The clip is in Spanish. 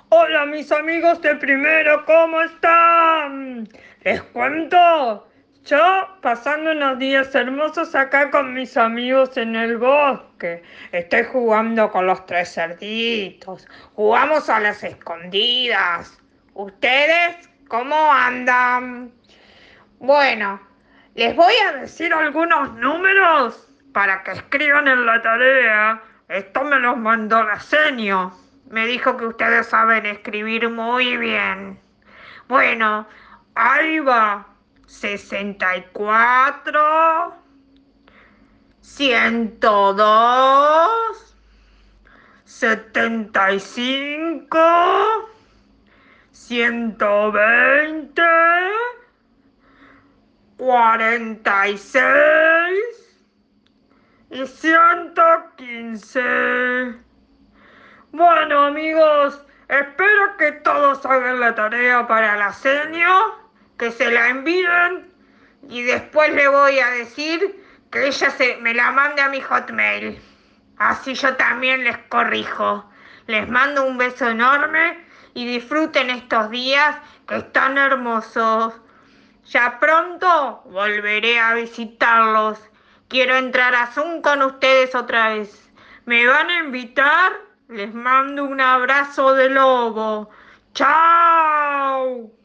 Hola mis amigos de primero, ¿cómo están? Les cuento, yo pasando unos días hermosos acá con mis amigos en el bosque. Estoy jugando con los tres cerditos. Jugamos a las escondidas. ¿Ustedes cómo andan? Bueno, les voy a decir algunos números para que escriban en la tarea. Esto me los mandó la seño. Me dijo que ustedes saben escribir muy bien. Bueno, ahí va. 64, 102, 75, 120, 46 y 115. Bueno, amigos, espero que todos hagan la tarea para la seño, que se la envíen y después le voy a decir que me la mande a mi Hotmail. Así yo también les corrijo. Les mando un beso enorme y disfruten estos días que están hermosos. Ya pronto volveré a visitarlos. Quiero entrar a Zoom con ustedes otra vez. ¿Me van a invitar? Les mando un abrazo de lobo. ¡Chao!